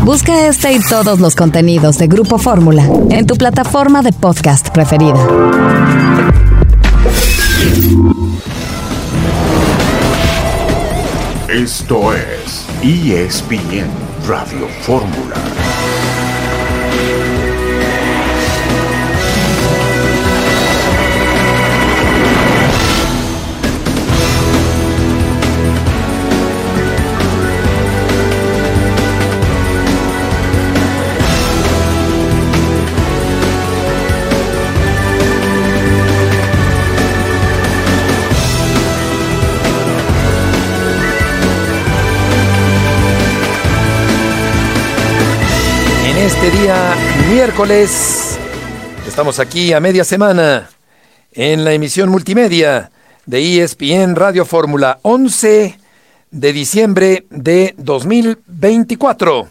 Busca este y todos los contenidos de Grupo Fórmula en tu plataforma de podcast preferida. Esto es ESPN Radio Fórmula. Este día miércoles estamos aquí a media semana en la emisión multimedia de ESPN Radio Fórmula, 11 de diciembre de 2024,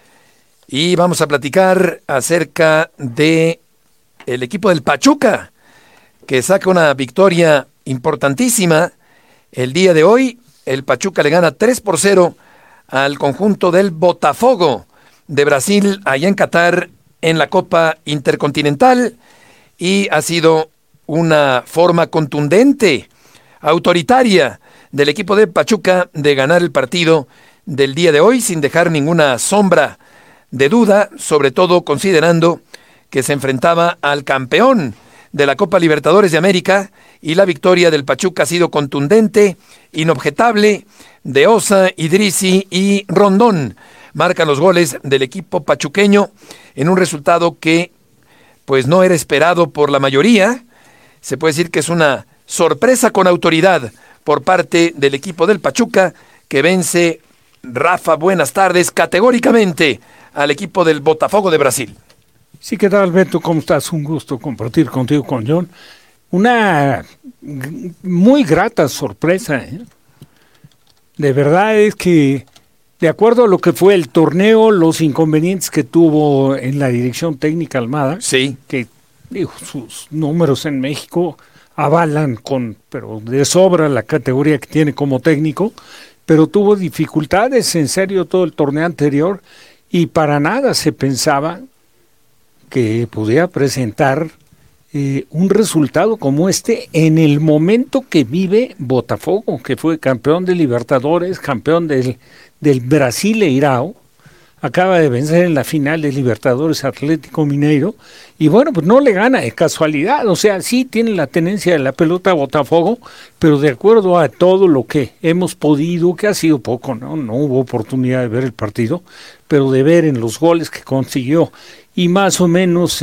y vamos a platicar acerca de el equipo del Pachuca, que saca una victoria importantísima el día de hoy. El Pachuca le gana 3-0 al conjunto del Botafogo de Brasil, allá en Qatar, en la Copa Intercontinental, y ha sido una forma contundente, autoritaria, del equipo de Pachuca de ganar el partido del día de hoy, sin dejar ninguna sombra de duda, sobre todo considerando que se enfrentaba al campeón de la Copa Libertadores de América, y la victoria del Pachuca ha sido contundente, inobjetable. De Osa, Idrissi y Rondón marcan los goles del equipo pachuqueño en un resultado que pues no era esperado por la mayoría. Se puede decir que es una sorpresa con autoridad por parte del equipo del Pachuca, que vence, Rafa, buenas tardes, categóricamente al equipo del Botafogo de Brasil. Sí, ¿qué tal, Beto? ¿Cómo estás? Un gusto compartir contigo, con John. Una muy grata sorpresa, ¿eh? De verdad es que, de acuerdo a lo que fue el torneo, los inconvenientes que tuvo en la dirección técnica Almada, sí, que digo, sus números en México avalan pero de sobra la categoría que tiene como técnico, pero tuvo dificultades en serio todo el torneo anterior, y para nada se pensaba que pudiera presentar un resultado como este en el momento que vive Botafogo, que fue campeón de Libertadores, campeón del Brasileirao, acaba de vencer en la final de Libertadores Atlético Mineiro, y bueno, pues no le gana de casualidad. O sea, sí tiene la tenencia de la pelota Botafogo, pero de acuerdo a todo lo que hemos podido, que ha sido poco, no hubo oportunidad de ver el partido, pero de ver en los goles que consiguió, y más o menos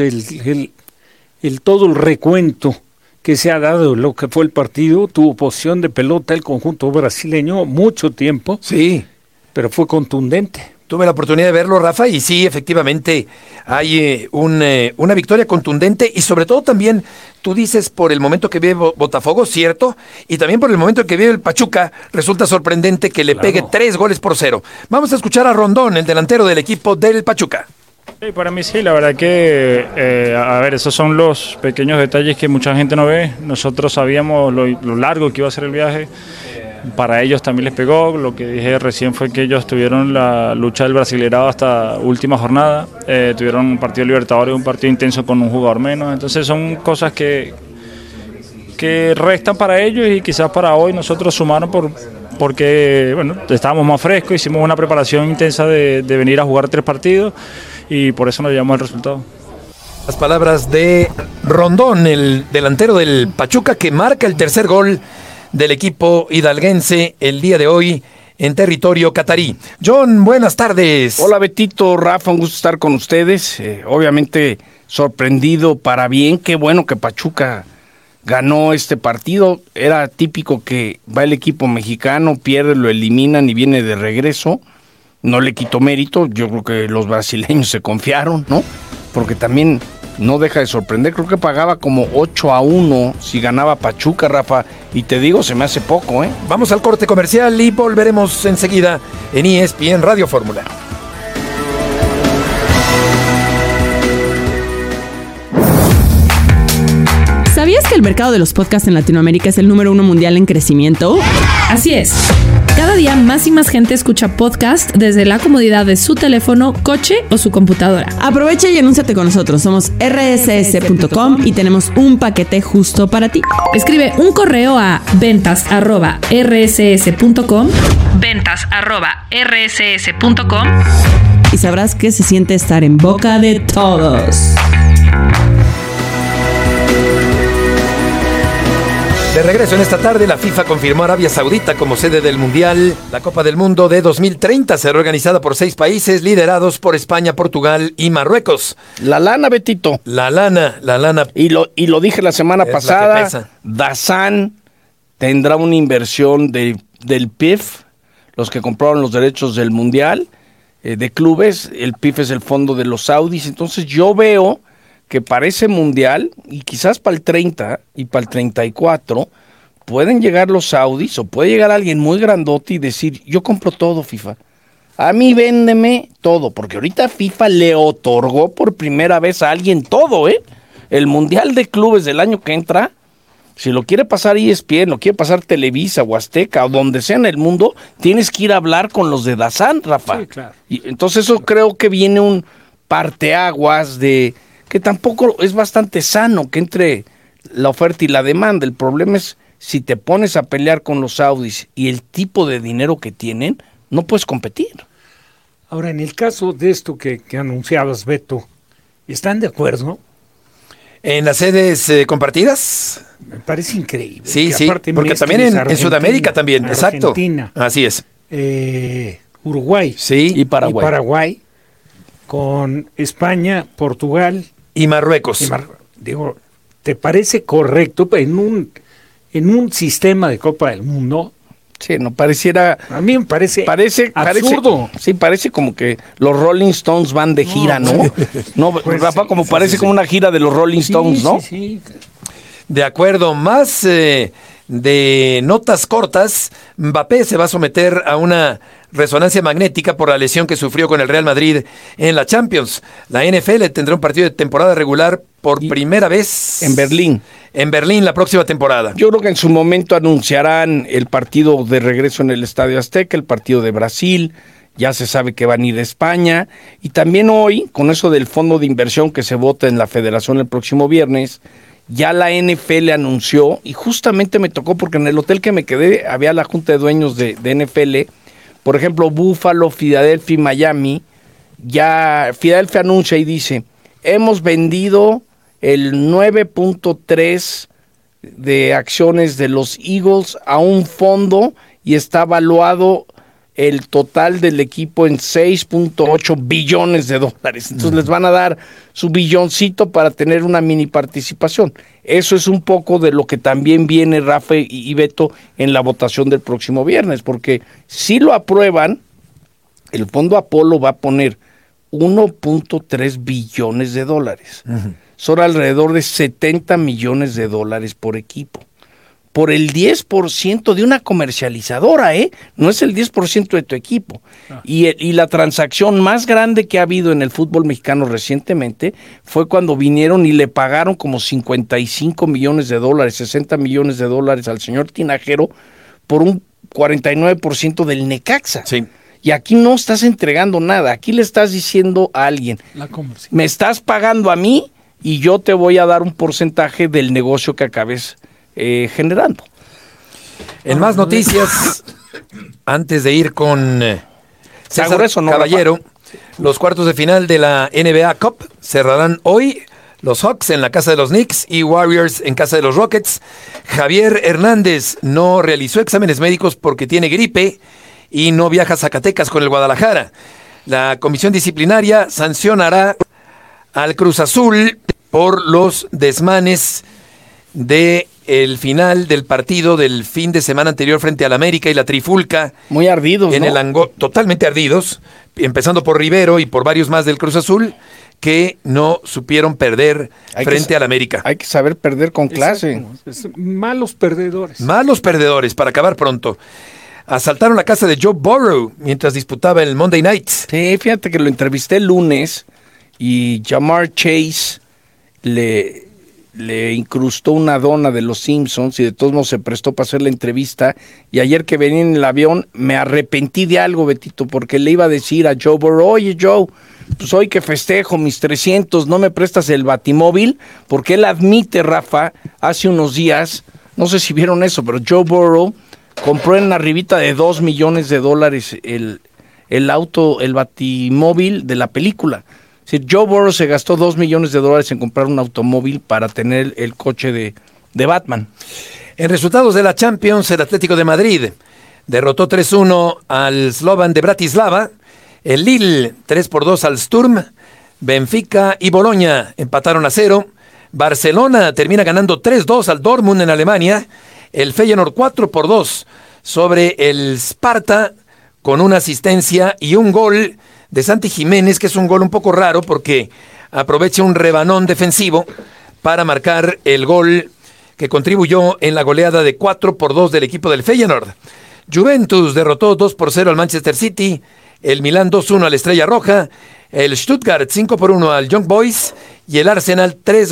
todo el recuento que se ha dado de lo que fue el partido. Tuvo posesión de pelota el conjunto brasileño mucho tiempo, sí, pero fue contundente. Tuve la oportunidad de verlo, Rafa, y sí, efectivamente hay una victoria contundente, y sobre todo también, tú dices, por el momento que vive Botafogo, cierto, y también por el momento que vive el Pachuca, resulta sorprendente que le pegue 3-0. Vamos a escuchar a Rondón, el delantero del equipo del Pachuca. Sí, para mí sí, la verdad que, esos son los pequeños detalles que mucha gente no ve. Nosotros sabíamos lo largo que iba a ser el viaje. Para ellos también les pegó. Lo que dije recién fue que ellos tuvieron la lucha del Brasileirao hasta última jornada. Tuvieron un partido de Libertadores, un partido intenso con un jugador menos. Entonces son cosas que restan para ellos, y quizás para hoy nosotros sumaron porque bueno, estábamos más frescos, hicimos una preparación intensa de venir a jugar 3 partidos, y por eso nos llevamos el resultado. Las palabras de Rondón, el delantero del Pachuca, que marca el tercer gol del equipo hidalguense el día de hoy en territorio catarí. John, buenas tardes. Hola, Betito, Rafa, un gusto estar con ustedes. Obviamente sorprendido para bien. Qué bueno que Pachuca ganó este partido. Era típico que va el equipo mexicano, pierde, lo eliminan y viene de regreso. No le quito mérito. Yo creo que los brasileños se confiaron, ¿no? Porque también no deja de sorprender. Creo que pagaba como 8-1 si ganaba Pachuca, Rafa. Y te digo, se me hace poco, ¿eh? Vamos al corte comercial y volveremos enseguida en ESPN Radio Fórmula. ¿Sabías que el mercado de los podcasts en Latinoamérica es el número 1 mundial en crecimiento? Así es. Cada día más y más gente escucha podcast desde la comodidad de su teléfono, coche o su computadora. Aprovecha y anúnciate con nosotros. Somos rss.com y tenemos un paquete justo para ti. Escribe un correo a ventas@rss.com, ventas@rss.com, y sabrás que se siente estar en boca de todos. De regreso en esta tarde, la FIFA confirmó a Arabia Saudita como sede del Mundial. La Copa del Mundo de 2030 será organizada por 6 países liderados por España, Portugal y Marruecos. La lana, Betito. La lana. Y lo dije la semana pasada, DAZN tendrá una inversión del PIF, los que compraron los derechos del Mundial de clubes. El PIF es el fondo de los saudis. Entonces yo veo que para ese Mundial, y quizás para el 30 y para el 34, pueden llegar los saudis o puede llegar alguien muy grandote y decir, yo compro todo, FIFA. A mí véndeme todo, porque ahorita FIFA le otorgó por primera vez a alguien todo, ¿eh? El Mundial de Clubes del año que entra, si lo quiere pasar ESPN, lo quiere pasar Televisa o Azteca o donde sea en el mundo, tienes que ir a hablar con los de DAZN, Rafa. Sí, claro. Y entonces eso creo que viene un parteaguas de que tampoco es bastante sano que entre la oferta y la demanda. El problema es si te pones a pelear con los saudis y el tipo de dinero que tienen, no puedes competir. Ahora, en el caso de esto que anunciabas, Beto, ¿están de acuerdo? ¿En las sedes compartidas? Me parece increíble. Sí, porque también en Sudamérica también, Argentina, exacto. Así es. Uruguay, sí, y Paraguay. Con España, Portugal y Marruecos. Digo, ¿te parece correcto en un sistema de Copa del Mundo? Sí, no pareciera. A mí me parece absurdo. Sí, parece como que los Rolling Stones van de gira, ¿no? No, pues, Rafa, como parece como una gira de los Rolling Stones, ¿no? Sí. De acuerdo, más de notas cortas, Mbappé se va a someter a una resonancia magnética por la lesión que sufrió con el Real Madrid en la Champions. La NFL tendrá un partido de temporada regular por primera vez en Berlín. En Berlín la próxima temporada. Yo creo que en su momento anunciarán el partido de regreso en el Estadio Azteca, el partido de Brasil. Ya se sabe que van a ir a España. Y también hoy, con eso del fondo de inversión que se vota en la Federación el próximo viernes, ya la NFL anunció, y justamente me tocó porque en el hotel que me quedé había la junta de dueños de NFL. Por ejemplo, Buffalo, Filadelfia y Miami. Ya Filadelfia anuncia y dice, hemos vendido el 9.3 de acciones de los Eagles a un fondo y está evaluado el total del equipo en 6.8 billones de dólares. Entonces les van a dar su billoncito para tener una mini participación. Eso es un poco de lo que también viene, Rafa y Beto, en la votación del próximo viernes, porque si lo aprueban, el Fondo Apolo va a poner 1.3 billones de dólares. Son alrededor de 70 millones de dólares por equipo. Por el 10% de una comercializadora, no es el 10% de tu equipo. Y la transacción más grande que ha habido en el fútbol mexicano recientemente fue cuando vinieron y le pagaron como 55 millones de dólares, 60 millones de dólares al señor Tinajero por un 49% del Necaxa. Sí. Y aquí no estás entregando nada, aquí le estás diciendo a alguien, me estás pagando a mí y yo te voy a dar un porcentaje del negocio que acabes generando. En más noticias, antes de ir con César Caballero, los cuartos de final de la NBA Cup cerrarán hoy. Los Hawks en la casa de los Knicks y Warriors en casa de los Rockets. Javier Hernández no realizó exámenes médicos porque tiene gripe y no viaja a Zacatecas con el Guadalajara. La comisión disciplinaria sancionará al Cruz Azul por los desmanes de el final del partido del fin de semana anterior frente al América y la Trifulca. Muy ardidos, en el totalmente ardidos, empezando por Rivero y por varios más del Cruz Azul, que no supieron perder frente al América. Hay que saber perder con clase. Malos perdedores. Malos perdedores, para acabar pronto. Asaltaron la casa de Joe Burrow mientras disputaba el Monday Night. Sí, fíjate que lo entrevisté el lunes y Jamar Chase le le incrustó una dona de los Simpsons y de todos modos se prestó para hacer la entrevista. Y ayer que venía en el avión me arrepentí de algo, Betito, porque le iba a decir a Joe Burrow, oye Joe, pues hoy que festejo mis 300, ¿no me prestas el batimóvil? Porque él admite, Rafa, hace unos días, no sé si vieron eso, pero Joe Burrow compró en arribita de $2 millones el auto, el batimóvil de la película. Es decir, Joe Burrow se gastó $2 millones en comprar un automóvil para tener el coche de Batman. En resultados de la Champions, el Atlético de Madrid derrotó 3-1 al Slovan de Bratislava, el Lille 3-2 al Sturm, Benfica y Boloña empataron a 0, Barcelona termina ganando 3-2 al Dortmund en Alemania, el Feyenoord 4-2 sobre el Sparta con una asistencia y un gol de Santi Jiménez, que es un gol un poco raro porque aprovecha un rebanón defensivo para marcar el gol que contribuyó en la goleada de 4-2 del equipo del Feyenoord. Juventus derrotó 2-0 al Manchester City, el Milán 2-1 al Estrella Roja, el Stuttgart 5-1 al Young Boys y el Arsenal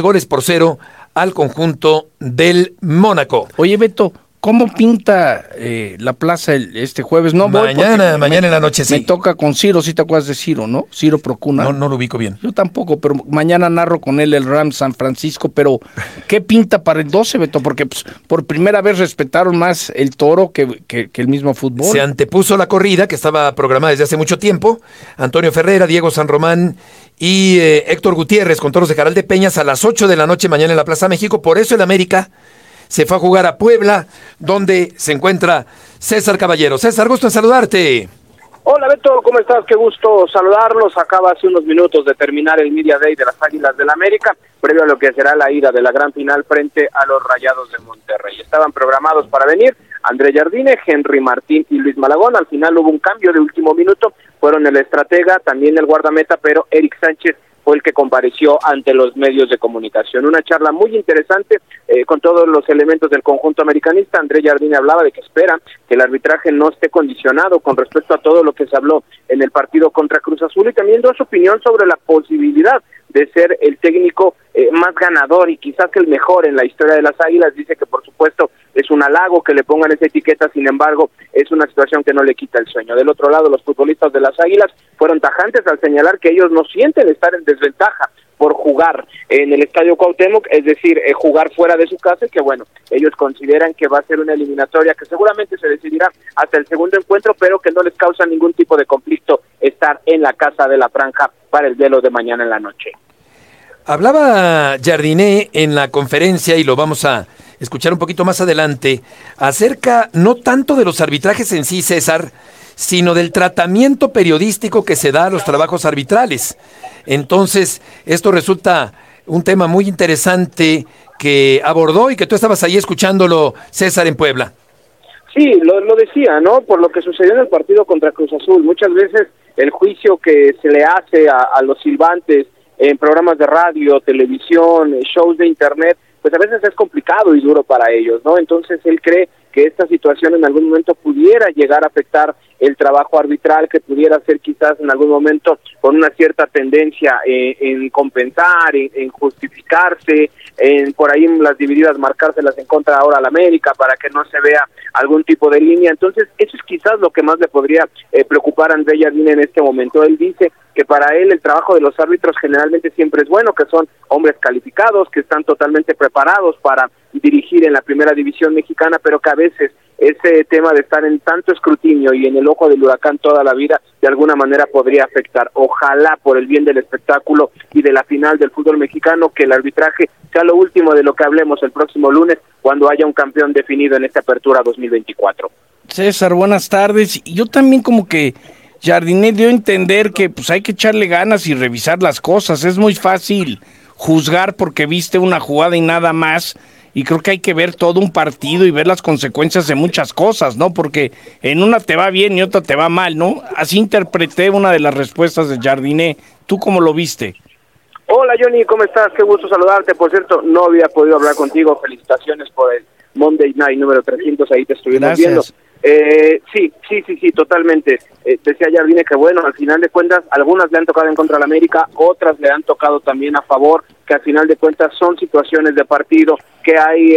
3-0 al conjunto del Mónaco. Oye, Beto, ¿cómo pinta la plaza este jueves? No, mañana en la noche, sí. Me toca con Ciro, ¿sí te acuerdas de Ciro, no? Ciro Procuna. No lo ubico bien. Yo tampoco, pero mañana narro con él el Rams San Francisco, pero ¿qué pinta para el 12, Beto? Porque pues, por primera vez respetaron más el toro que el mismo fútbol. Se antepuso la corrida, que estaba programada desde hace mucho tiempo. Antonio Ferrera, Diego San Román y Héctor Gutiérrez con toros de Jaral de Peñas a las 8 de la noche mañana en la Plaza México. Por eso el América se fue a jugar a Puebla, donde se encuentra César Caballero. César, gusto en saludarte. Hola Beto, ¿cómo estás? Qué gusto saludarlos. Acaba hace unos minutos de terminar el Media Day de las Águilas del América, previo a lo que será la ida de la gran final frente a los Rayados de Monterrey. Estaban programados para venir André Jardine, Henry Martín y Luis Malagón. Al final hubo un cambio de último minuto, fueron el estratega, también el guardameta, pero Eric Sánchez fue el que compareció ante los medios de comunicación. Una charla muy interesante con todos los elementos del conjunto americanista. André Jardine hablaba de que espera que el arbitraje no esté condicionado con respecto a todo lo que se habló en el partido contra Cruz Azul, y también dio su opinión sobre la posibilidad de ser el técnico más ganador y quizás el mejor en la historia de las Águilas. Dice que por supuesto es un halago que le pongan esa etiqueta, sin embargo es una situación que no le quita el sueño. Del otro lado, los futbolistas de las Águilas fueron tajantes al señalar que ellos no sienten estar en desventaja por jugar en el Estadio Cuauhtémoc, es decir, jugar fuera de su casa, y que bueno, ellos consideran que va a ser una eliminatoria que seguramente se decidirá hasta el segundo encuentro, pero que no les causa ningún tipo de conflicto estar en la Casa de la Franja para el duelo de mañana en la noche. Hablaba Jardine en la conferencia, y lo vamos a escuchar un poquito más adelante, acerca no tanto de los arbitrajes en sí, César, sino del tratamiento periodístico que se da a los trabajos arbitrales. Entonces, esto resulta un tema muy interesante que abordó y que tú estabas ahí escuchándolo, César, en Puebla. Sí, lo decía, ¿no? Por lo que sucedió en el partido contra Cruz Azul, muchas veces el juicio que se le hace a los silbantes en programas de radio, televisión, shows de internet, pues a veces es complicado y duro para ellos, ¿no? Entonces él cree que esta situación en algún momento pudiera llegar a afectar el trabajo arbitral, que pudiera ser quizás en algún momento con una cierta tendencia en compensar, en justificarse, en por ahí las divididas marcárselas en contra ahora al América para que no se vea algún tipo de línea. Entonces eso es quizás lo que más le podría preocupar a André Jardine en este momento. Él dice que para él el trabajo de los árbitros generalmente siempre es bueno, que son hombres calificados, que están totalmente preparados para dirigir en la primera división mexicana, pero que a veces ese tema de estar en tanto escrutinio y en el ojo del huracán toda la vida, de alguna manera podría afectar. Ojalá, por el bien del espectáculo y de la final del fútbol mexicano, que el arbitraje sea lo último de lo que hablemos el próximo lunes, cuando haya un campeón definido en esta apertura 2024. César, buenas tardes. Yo también como que Jardine dio a entender que pues hay que echarle ganas y revisar las cosas. Es muy fácil juzgar porque viste una jugada y nada más, y creo que hay que ver todo un partido y ver las consecuencias de muchas cosas, ¿no? Porque en una te va bien y otra te va mal, ¿no? Así interpreté una de las respuestas de Jardine. ¿Tú cómo lo viste? Hola Johnny, ¿cómo estás? Qué gusto saludarte. Por cierto, no había podido hablar contigo. Felicitaciones por el Monday Night número 300, ahí te estuvimos viendo. Sí, totalmente. Decía Jardine que bueno, al final de cuentas, algunas le han tocado en contra de la América, otras le han tocado también a favor, que al final de cuentas son situaciones de partido, que hay,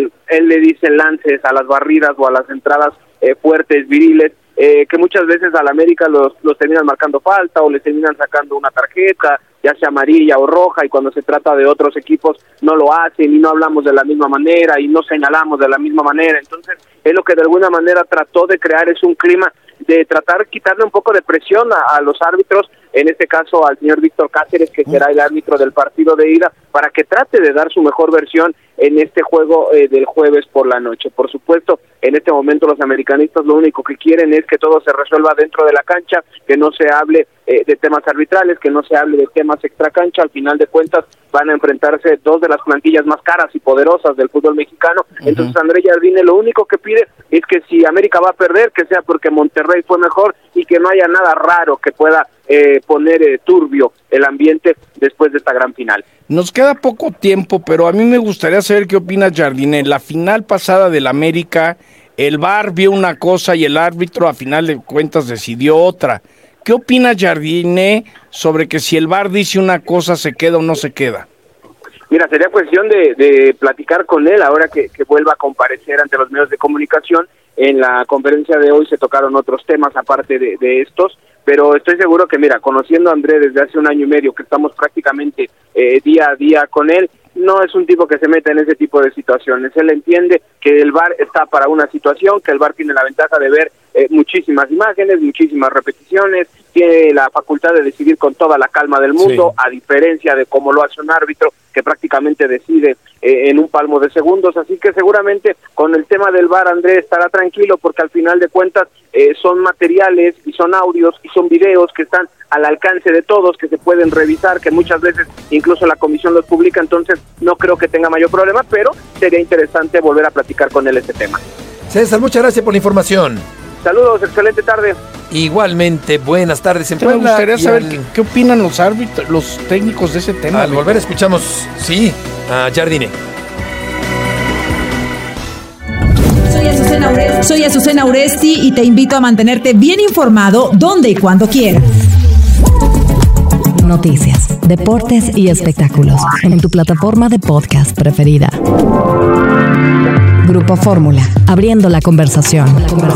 él le dice lances a las barridas o a las entradas fuertes, viriles, que muchas veces a la América los terminan marcando falta o les terminan sacando una tarjeta, ya sea amarilla o roja, y cuando se trata de otros equipos no lo hacen y no hablamos de la misma manera y no señalamos de la misma manera. Entonces es lo que de alguna manera trató de crear, es un clima de tratar de quitarle un poco de presión a los árbitros, en este caso al señor Víctor Cáceres, que será el árbitro del partido de ida, para que trate de dar su mejor versión en este juego del jueves por la noche. Por supuesto, en este momento los americanistas lo único que quieren es que todo se resuelva dentro de la cancha, que no se hable de temas arbitrales, que no se hable de temas extracancha. Al final de cuentas van a enfrentarse dos de las plantillas más caras y poderosas del fútbol mexicano. Entonces André Jardine lo único que pide es que si América va a perder, que sea porque Monterrey fue mejor y que no haya nada raro que pueda poner turbio el ambiente después de esta gran final. Nos queda poco tiempo, pero a mí me gustaría saber qué opina Jardine. La final pasada del América, el VAR vio una cosa y el árbitro a final de cuentas decidió otra. ¿Qué opina Jardine sobre que si el VAR dice una cosa se queda o no se queda? Mira, sería cuestión de platicar con él ahora que vuelva a comparecer ante los medios de comunicación. En la conferencia de hoy se tocaron otros temas aparte de estos, pero estoy seguro que, mira, conociendo a André desde hace 1 año y medio, que estamos prácticamente día a día con él, no es un tipo que se meta en ese tipo de situaciones. Él entiende que el VAR está para una situación, que el VAR tiene la ventaja de ver muchísimas imágenes, muchísimas repeticiones, tiene la facultad de decidir con toda la calma del mundo, sí, a diferencia de cómo lo hace un árbitro que prácticamente decide en un palmo de segundos. Así que seguramente con el tema del VAR André estará tranquilo, porque al final de cuentas son materiales y son audios y son videos que están al alcance de todos, que se pueden revisar, que muchas veces incluso la comisión los publica. Entonces no creo que tenga mayor problema, pero sería interesante volver a platicar con él este tema. César, muchas gracias por la información. Saludos, excelente tarde. Igualmente, buenas tardes en Puebla. Me gustaría saber qué opinan los árbitros, los técnicos de ese tema. Al volver escuchamos, a Jardine. Soy Azucena Uresti y te invito a mantenerte bien informado donde y cuando quieras. Noticias, deportes y espectáculos en tu plataforma de podcast preferida. Grupo Fórmula, abriendo la conversación.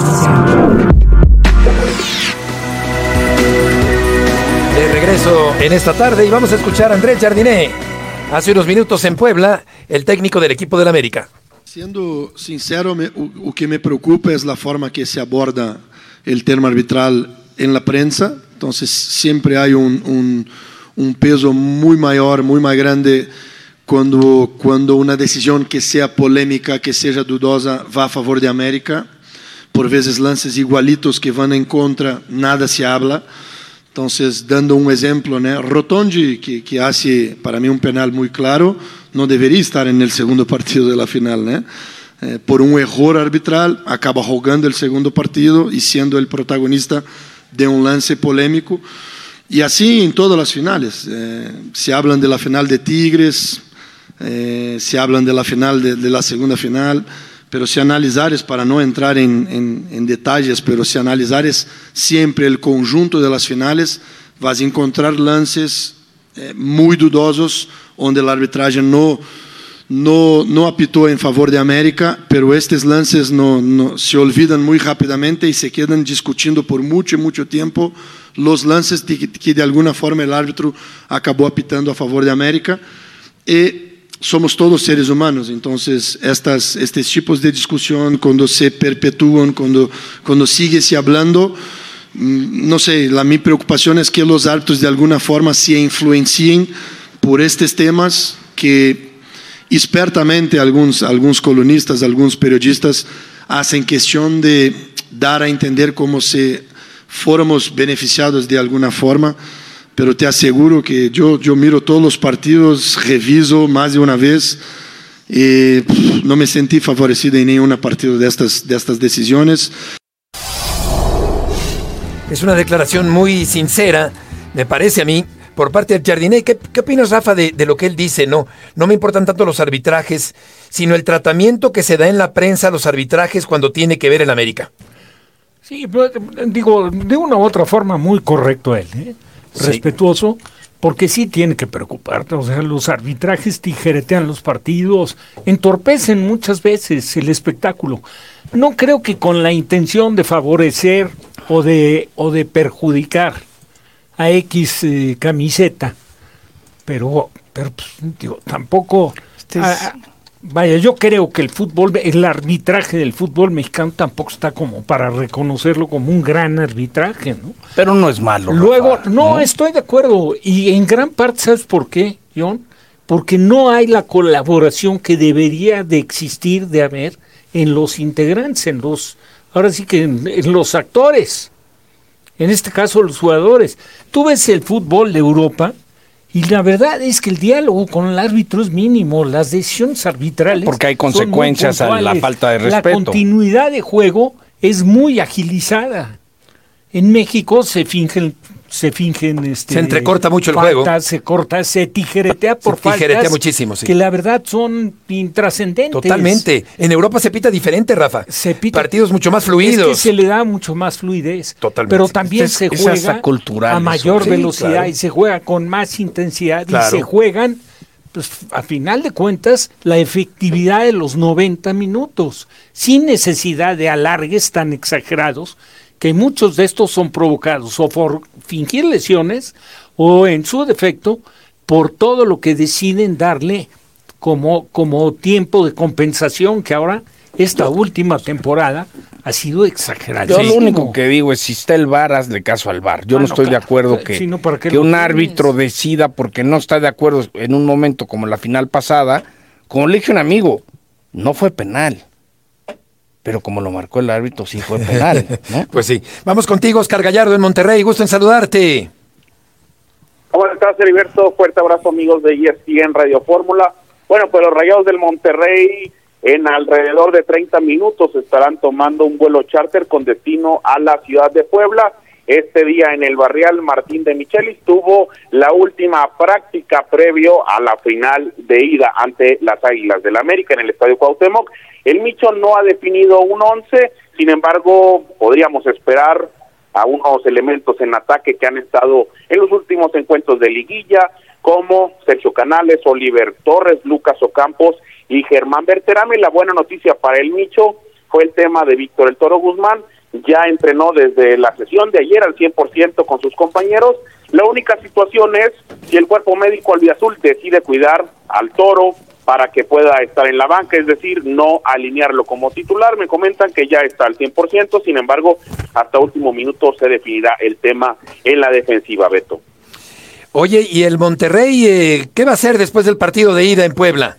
De regreso en esta tarde y vamos a escuchar a Andrés Jardine. Hace unos minutos en Puebla, el técnico del equipo del América. Siendo sincero, o que me preocupa es la forma que se aborda el tema arbitral en la prensa. Entonces siempre hay un peso muy mayor, muy más grande cuando una decisión que sea polémica, que sea dudosa, va a favor de América. Por veces lances igualitos que van en contra, nada se habla. Entonces, dando un ejemplo, Rotondi, que hace para mí un penal muy claro, no debería estar en el segundo partido de la final, por un error arbitral, acaba jugando el segundo partido y siendo el protagonista de un lance polémico. Y así en todas las finales. Se hablan de la final de Tigres, se hablan de la final de la segunda final, pero si analizares, para no entrar en detalles, pero si analizares siempre el conjunto de las finales, vas a encontrar lances muy dudosos, donde la arbitraje no apitó en favor de América, pero estos lances no se olvidan muy rápidamente y se quedan discutiendo por mucho tiempo los lances que de alguna forma el árbitro acabó apitando a favor de América. Y somos todos seres humanos, entonces estos tipos de discusión, cuando se perpetúan, cuando sigue se hablando, no sé, mi preocupación es que los árbitros de alguna forma se influencien por estos temas que expertamente algunos colunistas, algunos periodistas hacen cuestión de dar a entender como si fuéramos beneficiados de alguna forma. Pero te aseguro que yo miro todos los partidos, reviso más de una vez y no me sentí favorecido en ningún partido de estas decisiones. Es una declaración muy sincera, me parece a mí, por parte de Jardine. ¿Qué opinas, Rafa, de lo que él dice? No me importan tanto los arbitrajes, sino el tratamiento que se da en la prensa a los arbitrajes cuando tiene que ver el América. Sí, pero, digo, de una u otra forma muy correcto él, respetuoso, porque sí tiene que preocuparte. O sea, los arbitrajes tijeretean los partidos, entorpecen muchas veces el espectáculo. No creo que con la intención de favorecer o de perjudicar a X camiseta, pero pues, digo, tampoco... Vaya, yo creo que el arbitraje del fútbol mexicano tampoco está como para reconocerlo como un gran arbitraje, ¿no? Pero no es malo. Luego, Rafa, no, estoy de acuerdo. Y en gran parte, ¿sabes por qué, John? Porque no hay la colaboración que debería de existir, de haber, en los integrantes, ahora sí que en los actores. En este caso, los jugadores. Tú ves el fútbol de Europa... Y la verdad es que el diálogo con el árbitro es mínimo, las decisiones arbitrales... Porque hay consecuencias a la falta de respeto. La continuidad de juego es muy agilizada. En México se fingen se entrecorta mucho el juego. Se tijeretea por faltas muchísimo, sí. Que la verdad son intrascendentes. Totalmente. En Europa se pita diferente, Rafa. Se pita, partidos mucho más fluidos. Es que se le da mucho más fluidez. Totalmente. Pero también se juega a mayor velocidad, claro. Y se juega con más intensidad, claro. Y se juegan, pues a final de cuentas, la efectividad de los 90 minutos, sin necesidad de alargues tan exagerados, que muchos de estos son provocados o por fingir lesiones o, en su defecto, por todo lo que deciden darle como tiempo de compensación, que ahora, esta última temporada, ha sido exagerado. Yo lo único que digo es, si está el VAR, hazle caso al VAR. Yo no estoy de acuerdo que un árbitro decida porque no está de acuerdo en un momento como la final pasada. Como le dije a un amigo, no fue penal. Pero como lo marcó el árbitro, sí fue penal, ¿no? Pues sí. Vamos contigo, Oscar Gallardo, en Monterrey. Gusto en saludarte. ¿Cómo estás, Heriberto? Fuerte abrazo, amigos de ESPN Radio Fórmula. Bueno, pues los Rayados del Monterrey en alrededor de 30 minutos estarán tomando un vuelo charter con destino a la ciudad de Puebla. Este día en el Barrial Martín de Michelis tuvo la última práctica previo a la final de ida ante las Águilas del América en el Estadio Cuauhtémoc. El Micho no ha definido un 11, sin embargo, podríamos esperar a unos elementos en ataque que han estado en los últimos encuentros de liguilla, como Sergio Canales, Oliver Torres, Lucas Ocampos y Germán Berterame. La buena noticia para el Micho fue el tema de Víctor El Toro Guzmán. Ya entrenó desde la sesión de ayer al 100% con sus compañeros. La única situación es si el cuerpo médico albiazul decide cuidar al Toro para que pueda estar en la banca, es decir, no alinearlo como titular. Me comentan que ya está al 100%, sin embargo, hasta último minuto se definirá el tema en la defensiva, Beto. Oye, ¿y el Monterrey qué va a hacer después del partido de ida en Puebla?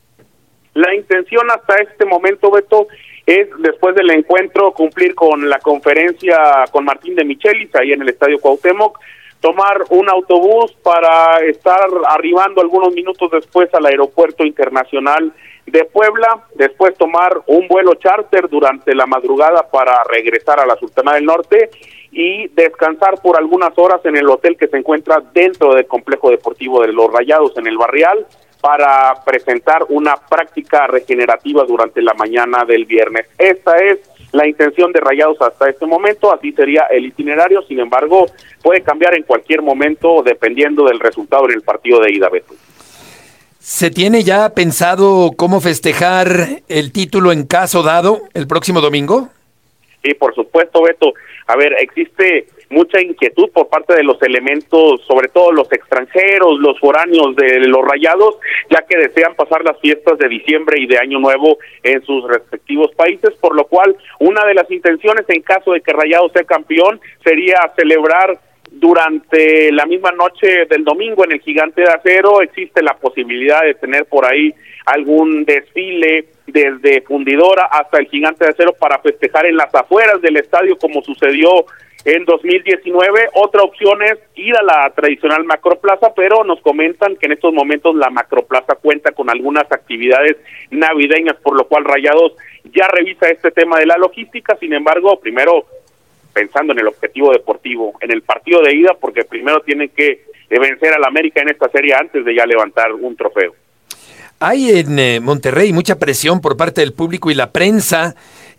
La intención hasta este momento, Beto, es después del encuentro cumplir con la conferencia con Martín de Michelis ahí en el Estadio Cuauhtémoc, tomar un autobús para estar arribando algunos minutos después al Aeropuerto Internacional de Puebla, después tomar un vuelo charter durante la madrugada para regresar a la Sultana del Norte y descansar por algunas horas en el hotel que se encuentra dentro del complejo deportivo de los Rayados en el Barrial, para presentar una práctica regenerativa durante la mañana del viernes. Esta es la intención de Rayados hasta este momento, así sería el itinerario, sin embargo, puede cambiar en cualquier momento dependiendo del resultado en el partido de ida, Beto. ¿Se tiene ya pensado cómo festejar el título en caso dado el próximo domingo? Sí, por supuesto, Beto. A ver, existe mucha inquietud por parte de los elementos, sobre todo los extranjeros, los foráneos de los Rayados, ya que desean pasar las fiestas de diciembre y de Año Nuevo en sus respectivos países, por lo cual una de las intenciones en caso de que Rayados sea campeón sería celebrar durante la misma noche del domingo en el Gigante de Acero. Existe la posibilidad de tener por ahí algún desfile desde Fundidora hasta el Gigante de Acero para festejar en las afueras del estadio como sucedió en 2019. Otra opción es ir a la tradicional Macroplaza, pero nos comentan que en estos momentos la Macroplaza cuenta con algunas actividades navideñas, por lo cual Rayados ya revisa este tema de la logística. Sin embargo, primero pensando en el objetivo deportivo, en el partido de ida, porque primero tienen que vencer al América en esta serie antes de ya levantar un trofeo. Hay en Monterrey mucha presión por parte del público y la prensa.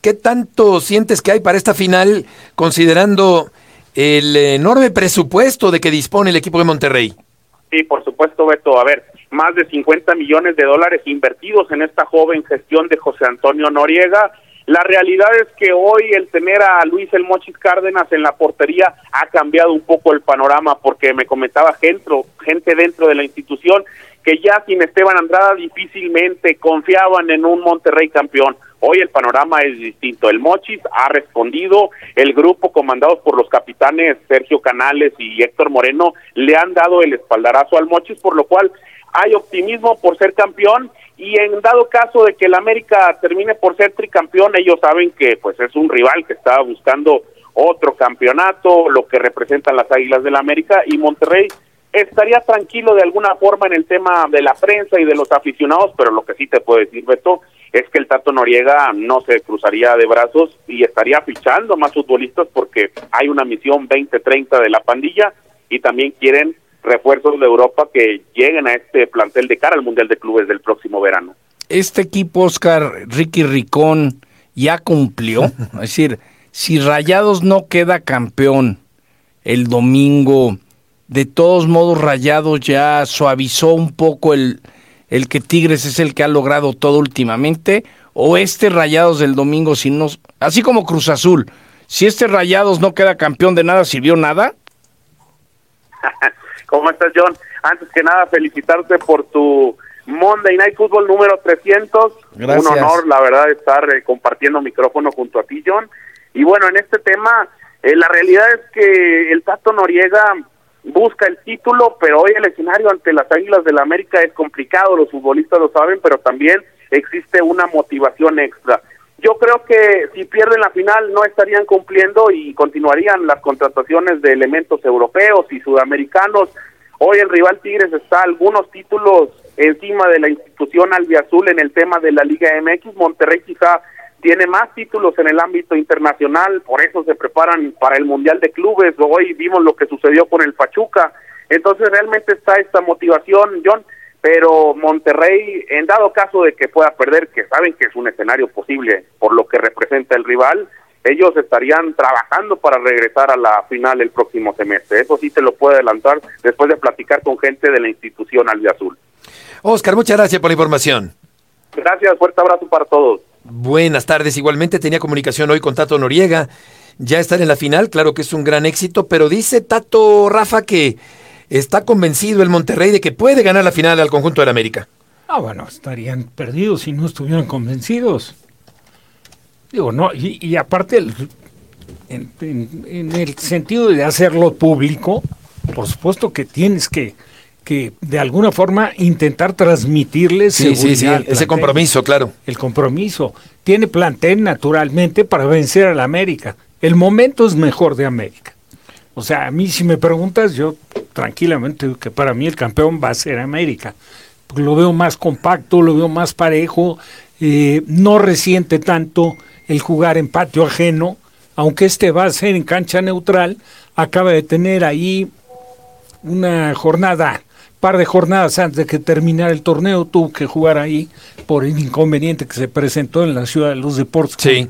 ¿qué tanto sientes que hay para esta final, considerando el enorme presupuesto de que dispone el equipo de Monterrey? Sí, por supuesto, Beto. A ver, más de $50 millones invertidos en esta joven gestión de José Antonio Noriega. La realidad es que hoy el tener a Luis El Mochis Cárdenas en la portería ha cambiado un poco el panorama, porque me comentaba gente dentro de la institución que ya sin Esteban Andrada difícilmente confiaban en un Monterrey campeón. Hoy el panorama es distinto. El Mochis ha respondido, el grupo comandados por los capitanes Sergio Canales y Héctor Moreno le han dado el espaldarazo al Mochis, por lo cual hay optimismo por ser campeón, y en dado caso de que el América termine por ser tricampeón, ellos saben que pues es un rival que está buscando otro campeonato, lo que representan las Águilas del América, y Monterrey estaría tranquilo de alguna forma en el tema de la prensa y de los aficionados, pero lo que sí te puedo decir, Beto, es que el Tato Noriega no se cruzaría de brazos y estaría fichando más futbolistas, porque hay una misión 2030 de la pandilla y también quieren refuerzos de Europa que lleguen a este plantel de cara al Mundial de Clubes del próximo verano. Este equipo, Oscar, Ricky Ricón, ya cumplió. Es decir, si Rayados no queda campeón el domingo, de todos modos Rayados ya suavizó un poco el que Tigres es el que ha logrado todo últimamente, o este Rayados del domingo, si no, así como Cruz Azul, si este Rayados no queda campeón, de nada sirvió nada. ¿Cómo estás, John? Antes que nada, felicitarte por tu Monday Night Football número 300. Gracias. Un honor, la verdad, estar compartiendo micrófono junto a ti, John. Y bueno, en este tema, la realidad es que el Tato Noriega busca el título, pero hoy el escenario ante las Águilas del América es complicado, los futbolistas lo saben, pero también existe una motivación extra. Yo creo que si pierden la final no estarían cumpliendo y continuarían las contrataciones de elementos europeos y sudamericanos. Hoy el rival Tigres está algunos títulos encima de la institución albiazul en el tema de la Liga MX. Monterrey quizá tiene más títulos en el ámbito internacional, por eso se preparan para el Mundial de Clubes. Hoy vimos lo que sucedió con el Pachuca. Entonces realmente está esta motivación, John, pero Monterrey, en dado caso de que pueda perder, que saben que es un escenario posible por lo que representa el rival, ellos estarían trabajando para regresar a la final el próximo semestre. Eso sí te lo puedo adelantar después de platicar con gente de la institución albiazul. Oscar, muchas gracias por la información. Gracias, fuerte abrazo para todos. Buenas tardes. Igualmente tenía comunicación hoy con Tato Noriega. Ya estar en la final, claro que es un gran éxito, pero dice Tato, Rafa, que está convencido el Monterrey de que puede ganar la final al conjunto del América. Bueno, estarían perdidos si no estuvieran convencidos. Digo, no, y aparte, en el sentido de hacerlo público, por supuesto que tienes que de alguna forma intentar transmitirles seguridad. Ese compromiso, claro. El compromiso. Tiene plantel naturalmente para vencer al América. El momento es mejor de América. O sea, a mí si me preguntas, yo tranquilamente digo que para mí el campeón va a ser América. Porque lo veo más compacto, lo veo más parejo, no resiente tanto el jugar en patio ajeno, aunque va a ser en cancha neutral. Acaba de tener ahí una par de jornadas antes de que terminara el torneo, tuvo que jugar ahí por el inconveniente que se presentó en la Ciudad de los Deportes. Sí.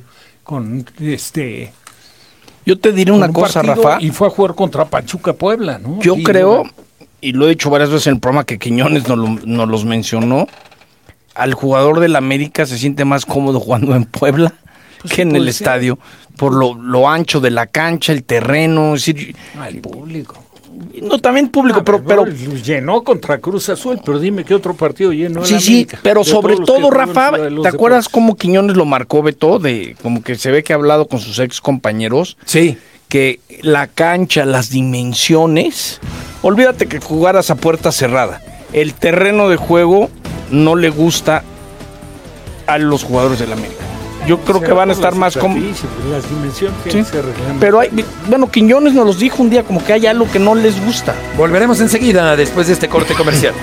Yo te diré una cosa, Rafa. Y fue a jugar contra Pachuca Puebla, ¿no? Yo creo, y lo he dicho varias veces en el programa que Quiñones nos los mencionó, al jugador del América se siente más cómodo jugando en Puebla que en el estadio, por lo ancho de la cancha, el terreno, es decir, el público. No, también público, pero llenó contra Cruz Azul, pero dime qué otro partido llenó. Sí, pero sobre todo, Rafa, ¿te acuerdas cómo Quiñones lo marcó, Beto? Como que se ve que ha hablado con sus ex compañeros. Sí. Que la cancha, las dimensiones, olvídate que jugaras a puerta cerrada. El terreno de juego no le gusta a los jugadores del América. Yo creo que van a estar más como las dimensiones sí. Pero Quiñones nos los dijo un día, como que hay algo que no les gusta. Volveremos enseguida después de este corte comercial.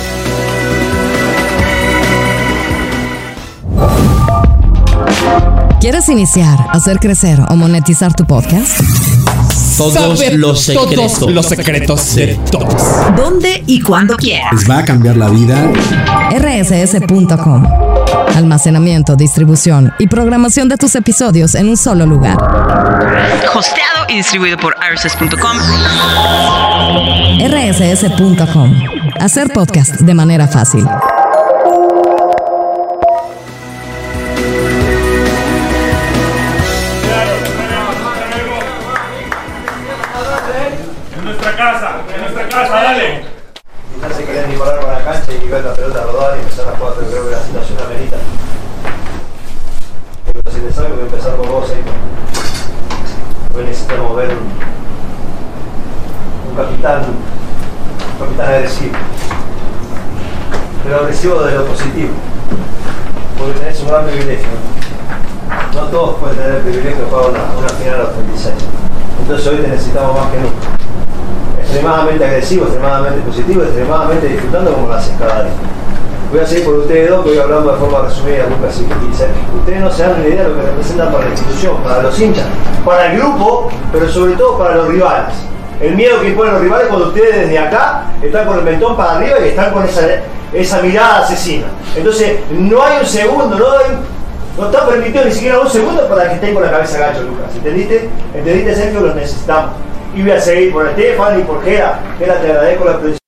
¿Quieres iniciar, hacer crecer o monetizar tu podcast? Todos los secretos de todos. ¿Dónde y cuándo quieras? Les va a cambiar la vida. rss.com almacenamiento, distribución y programación de tus episodios en un solo lugar. Hosteado y distribuido por rss.com. rss.com. Hacer podcast de manera fácil. En nuestra casa, dale. Quizás se quieren disparar para la cancha y ver la pelota rodar y empezar a jugar, pero creo que la situación amerita. Pero si les salgo, voy a empezar por vos, hoy necesitamos ver un capitán agresivo, pero agresivo de lo positivo, porque tenés un gran privilegio. No todos pueden tener el privilegio de jugar una final a los 36. Entonces hoy te necesitamos más que nunca. Extremadamente agresivo, extremadamente positivo, extremadamente disfrutando como lo haces cada día. Voy a seguir por ustedes dos, que voy hablando de forma resumida, Lucas y Sergio. Ustedes no se dan ni idea de lo que representan para la institución, para los hinchas, para el grupo, pero sobre todo para los rivales. El miedo que ponen los rivales cuando ustedes desde acá están con el mentón para arriba y están con esa mirada asesina. Entonces, no hay un segundo, no está permitido ni siquiera un segundo para que estén con la cabeza gacho, Lucas. ¿Entendiste? ¿Entendiste, Sergio? Los necesitamos. Y voy a seguir por Estefan y por Gera. Gera, te agradezco la presencia.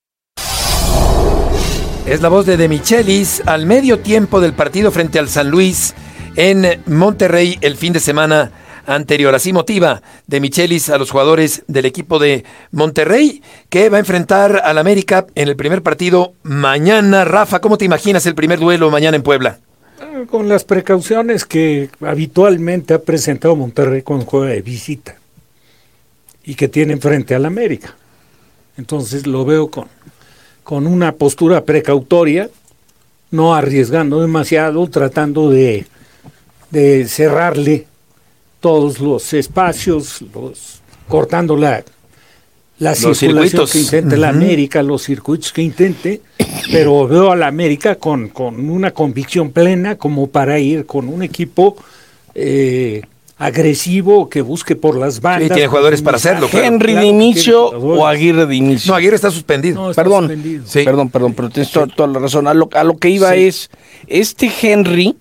Es la voz de Michelis al medio tiempo del partido frente al San Luis en Monterrey el fin de semana anterior. Así motiva de Michelis a los jugadores del equipo de Monterrey, que va a enfrentar al América en el primer partido mañana. Rafa, ¿cómo te imaginas el primer duelo mañana en Puebla? Con las precauciones que habitualmente ha presentado Monterrey cuando juega de visita y que tiene frente al América. Entonces lo veo con una postura precautoria, no arriesgando demasiado, tratando de cerrarle todos los espacios, cortando la circulación que intente la América, los circuitos que intente, pero veo a la América con una convicción plena como para ir con un equipo agresivo que busque por las bandas. Sí, tiene jugadores para hacerlo. ¿Henry de inicio o Aguirre de inicio? No, Aguirre está suspendido. No, está suspendido. Sí. Perdón, pero tienes toda la razón. A lo que iba es, Henry,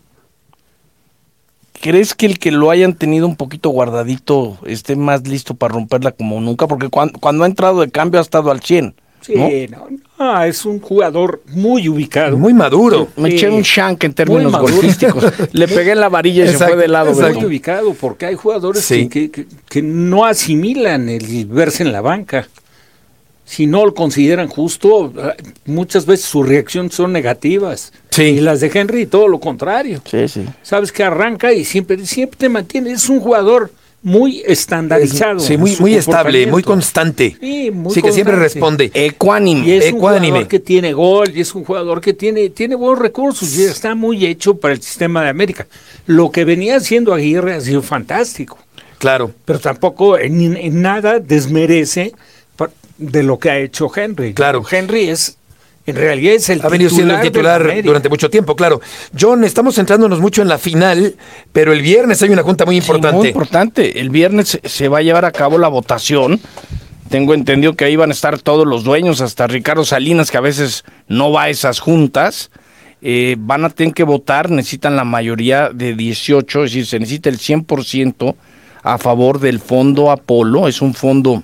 ¿crees que el que lo hayan tenido un poquito guardadito esté más listo para romperla como nunca? Porque cuando ha entrado de cambio ha estado al 100. Sí, ¿no? Es un jugador muy ubicado. Muy maduro. Me eché un shank en términos golfísticos. Le pegué en la varilla y se fue de lado. Muy ubicado, porque hay jugadores que no asimilan el verse en la banca. Si no lo consideran justo, muchas veces sus reacciones son negativas. Sí. Y las de Henry, todo lo contrario. Sí, sí. Sabes que arranca y siempre te mantiene. Es un jugador muy estandarizado. Sí, muy estable, muy constante. Sí, que siempre responde. Ecuánime. Y es un jugador que tiene gol, y es un jugador que tiene buenos recursos, y está muy hecho para el sistema de América. Lo que venía haciendo Aguirre ha sido fantástico. Claro. Pero tampoco en nada desmerece de lo que ha hecho Henry. Claro. Henry en realidad es el ha venido siendo el titular durante mucho tiempo, claro. John, estamos centrándonos mucho en la final, pero el viernes hay una junta muy importante. Muy importante. El viernes se va a llevar a cabo la votación. Tengo entendido que ahí van a estar todos los dueños, hasta Ricardo Salinas, que a veces no va a esas juntas. Van a tener que votar, necesitan la mayoría de 18, es decir, se necesita el 100% a favor del fondo Apolo. Es un fondo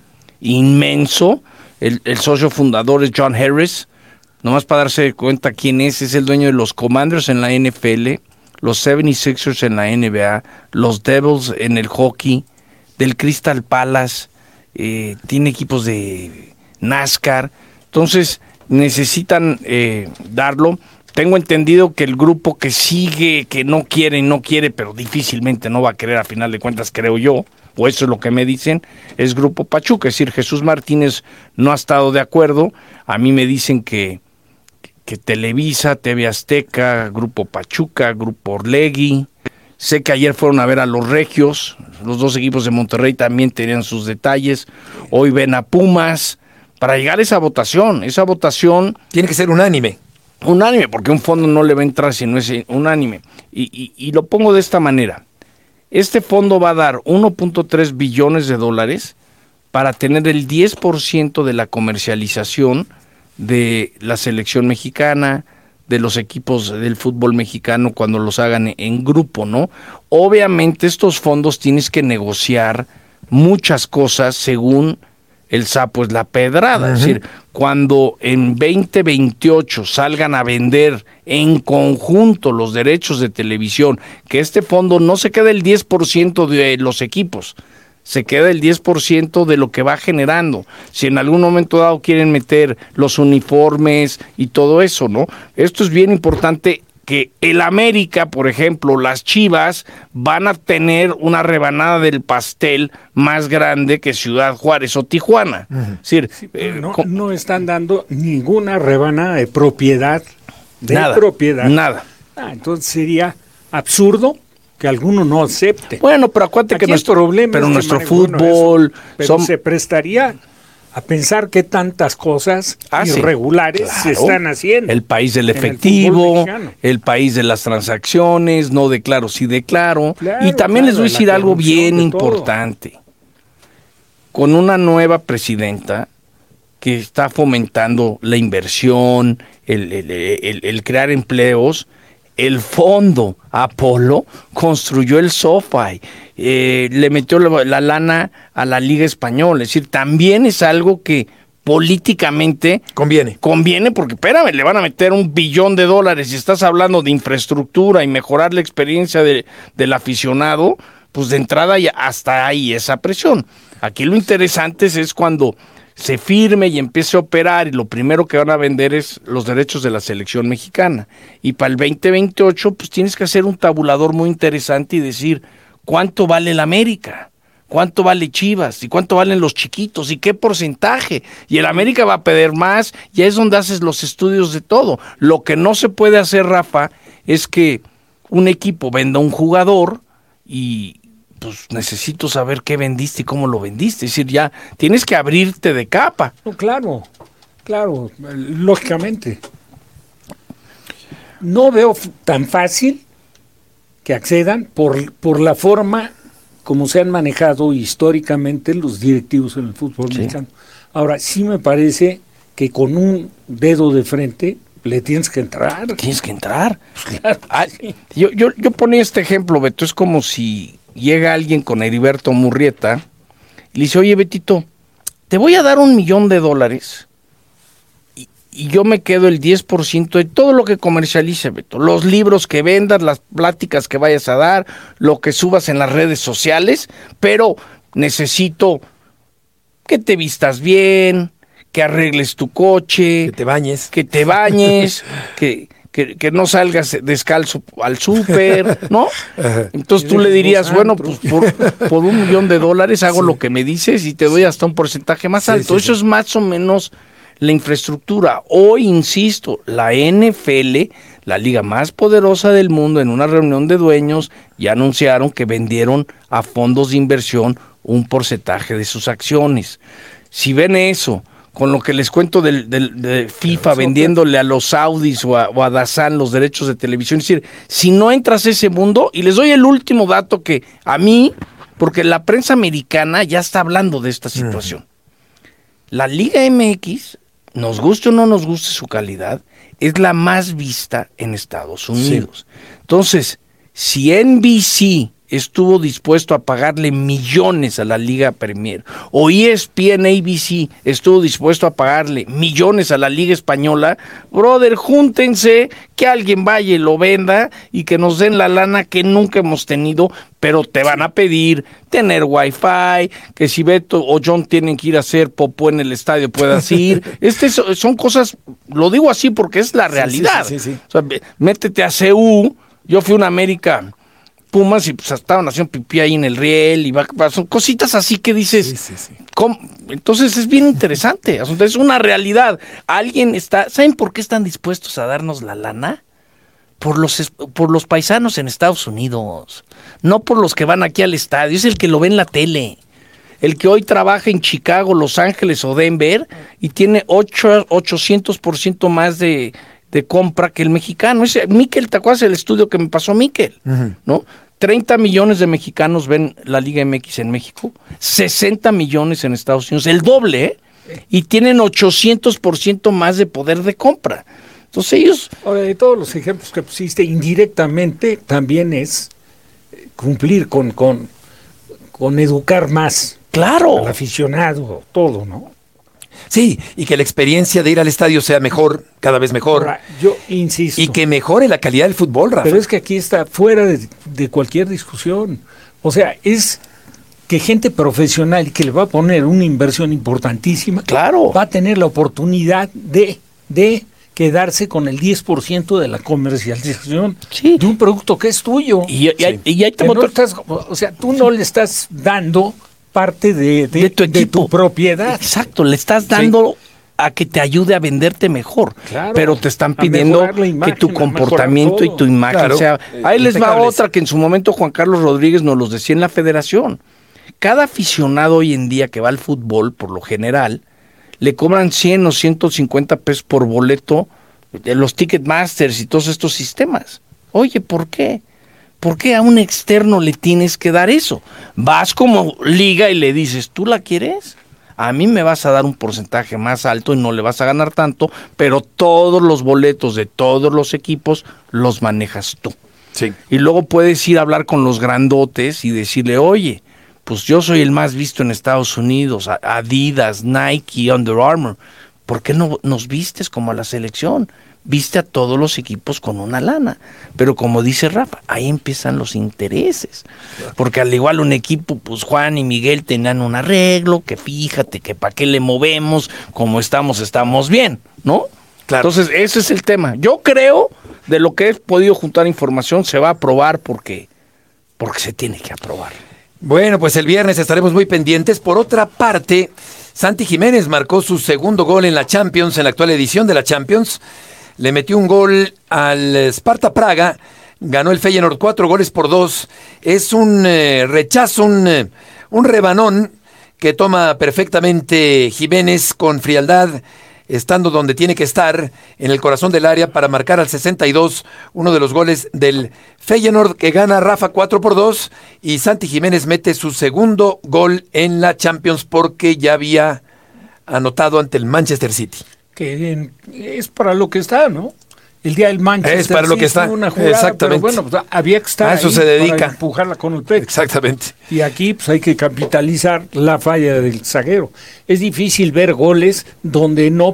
inmenso. El socio fundador es John Harris. Nomás para darse cuenta quién es el dueño de los Commanders en la NFL, los 76ers en la NBA, los Devils en el hockey, del Crystal Palace, tiene equipos de NASCAR. Entonces necesitan darlo. Tengo entendido que el grupo que sigue, que no quiere, pero difícilmente no va a querer a final de cuentas, creo yo, o eso es lo que me dicen, es Grupo Pachuca. Es decir, Jesús Martínez no ha estado de acuerdo. A mí me dicen que Televisa, TV Azteca, Grupo Pachuca, Grupo Orlegui. Sé que ayer fueron a ver a los Regios, los dos equipos de Monterrey también tenían sus detalles. Hoy ven a Pumas. Para llegar a esa votación tiene que ser unánime. Unánime, porque un fondo no le va a entrar si no es unánime. Y lo pongo de esta manera. Este fondo va a dar 1.3 billones de dólares para tener el 10% de la comercialización de la selección mexicana, de los equipos del fútbol mexicano cuando los hagan en grupo, ¿no? Obviamente estos fondos tienes que negociar muchas cosas según el sapo es la pedrada. Es decir, cuando en 2028 salgan a vender en conjunto los derechos de televisión, que este fondo no se quede el 10% de los equipos, se queda el 10% de lo que va generando. Si en algún momento dado quieren meter los uniformes y todo eso, ¿no? Esto es bien importante, que el América, por ejemplo, las Chivas, van a tener una rebanada del pastel más grande que Ciudad Juárez o Tijuana. Es decir, no están dando ninguna rebanada de propiedad. Nada. Entonces sería absurdo que alguno no acepte. Bueno, pero acuérdate que nuestro fútbol... Pero se prestaría a pensar que tantas cosas irregulares se están haciendo. El país del efectivo, el país de las transacciones, no declaro, sí declaro. Y también les voy a decir algo bien importante. Con una nueva presidenta que está fomentando la inversión, el crear empleos, el fondo Apolo construyó el SoFi, le metió la lana a la Liga Española. Es decir, también es algo que políticamente conviene porque, espérame, le van a meter $1 billón y estás hablando de infraestructura y mejorar la experiencia del aficionado, pues de entrada ya hasta ahí esa presión. Aquí lo interesante es cuando se firme y empiece a operar, y lo primero que van a vender es los derechos de la selección mexicana. Y para el 2028, pues tienes que hacer un tabulador muy interesante y decir, ¿cuánto vale el América? ¿Cuánto vale Chivas? ¿Y cuánto valen los chiquitos? ¿Y qué porcentaje? Y el América va a pedir más, y ahí es donde haces los estudios de todo. Lo que no se puede hacer, Rafa, es que un equipo venda un jugador y pues necesito saber qué vendiste y cómo lo vendiste. Es decir, ya tienes que abrirte de capa. No, claro, lógicamente. No veo tan fácil que accedan por la forma como se han manejado históricamente los directivos en el fútbol mexicano. Ahora, sí me parece que con un dedo de frente le tienes que entrar. ¿Tienes que entrar? Claro, sí. Yo ponía este ejemplo, Beto, es como si llega alguien con Heriberto Murrieta y le dice, oye, Betito, te voy a dar $1 millón y yo me quedo el 10% de todo lo que comercialice, Beto. Los libros que vendas, las pláticas que vayas a dar, lo que subas en las redes sociales, pero necesito que te vistas bien, que arregles tu coche, que te bañes, que no salgas descalzo al súper, ¿no? Entonces tú le dirías, bueno, pues por $1 millón hago lo que me dices y te doy hasta un porcentaje más alto. Eso es más o menos la infraestructura. Hoy, insisto, la NFL, la liga más poderosa del mundo, en una reunión de dueños, ya anunciaron que vendieron a fondos de inversión un porcentaje de sus acciones. Si ven eso, con lo que les cuento de FIFA vendiéndole a los Saudis o a DAZN los derechos de televisión. Es decir, si no entras a ese mundo, y les doy el último dato que a mí, porque la prensa americana ya está hablando de esta situación. La Liga MX, nos guste o no nos guste su calidad, es la más vista en Estados Unidos. Entonces, si NBC estuvo dispuesto a pagarle millones a la Liga Premier, o ESPN ABC estuvo dispuesto a pagarle millones a la Liga Española, brother, júntense, que alguien vaya y lo venda y que nos den la lana que nunca hemos tenido, pero te van a pedir tener wifi, que si Beto o John tienen que ir a hacer popó en el estadio puedas ir. Son cosas, lo digo así porque es la realidad. Sí. O sea, métete a CU, yo fui a una América Pumas y pues estaban haciendo pipí ahí en el riel y son cositas así que dices, ¿cómo? Entonces es bien interesante, es una realidad. ¿Saben por qué están dispuestos a darnos la lana? Por los paisanos en Estados Unidos, no por los que van aquí al estadio, es el que lo ve en la tele. El que hoy trabaja en Chicago, Los Ángeles o Denver y tiene 800% más de compra que el mexicano. Miquel, ¿te acuerdas del estudio que me pasó Miquel? ¿No? 30 millones de mexicanos ven la Liga MX en México, 60 millones en Estados Unidos, el doble, y tienen 800% más de poder de compra. Entonces ellos... Ahora, de todos los ejemplos que pusiste, indirectamente también es cumplir con educar más. Claro. Al aficionado, todo, ¿no? Sí, y que la experiencia de ir al estadio sea mejor, cada vez mejor. Ahora, yo insisto. Y que mejore la calidad del fútbol, Rafa. Pero es que aquí está fuera de cualquier discusión. O sea, es que gente profesional y que le va a poner una inversión importantísima, claro, va a tener la oportunidad de quedarse con el 10% de la comercialización de un producto que es tuyo. Y ahí te no estás, o sea, tú no le estás dando parte de tu propiedad. Exacto, le estás dando a que te ayude a venderte mejor. Claro, pero te están pidiendo que tu comportamiento y tu imagen sea... Ahí les va otra que en su momento Juan Carlos Rodríguez nos los decía en la federación. Cada aficionado hoy en día que va al fútbol, por lo general, le cobran 100 o 150 pesos por boleto de los Ticketmasters y todos estos sistemas. Oye, ¿por qué? ¿Por qué a un externo le tienes que dar eso? Vas como liga y le dices, ¿tú la quieres? A mí me vas a dar un porcentaje más alto y no le vas a ganar tanto, pero todos los boletos de todos los equipos los manejas tú. Sí. Y luego puedes ir a hablar con los grandotes y decirle, oye, pues yo soy el más visto en Estados Unidos, Adidas, Nike, Under Armour. ¿Por qué no nos vistes como a la selección? Viste a todos los equipos con una lana. Pero como dice Rafa, ahí empiezan los intereses. Porque al igual un equipo, pues Juan y Miguel tenían un arreglo, que fíjate, que para qué le movemos, como estamos bien, ¿no? Claro. Entonces, ese es el tema. Yo creo, de lo que he podido juntar información, se va a aprobar porque se tiene que aprobar. Bueno, pues el viernes estaremos muy pendientes. Por otra parte, Santi Jiménez marcó su segundo gol en la Champions, en la actual edición de la Champions. Le metió un gol al Sparta Praga, ganó el Feyenoord 4-2. Es un rechazo, un rebanón que toma perfectamente Jiménez con frialdad, estando donde tiene que estar, en el corazón del área, para marcar al 62, uno de los goles del Feyenoord, que gana Rafa 4-2, y Santi Jiménez mete su segundo gol en la Champions porque ya había anotado ante el Manchester City. Que es para lo que está, ¿no? El día del Manchester es para lo que está, una jugada, exactamente. Pero bueno, pues había que estar a eso ahí se dedica, para empujarla con el pecho. Exactamente. Y aquí pues hay que capitalizar la falla del zaguero. Es difícil ver goles donde no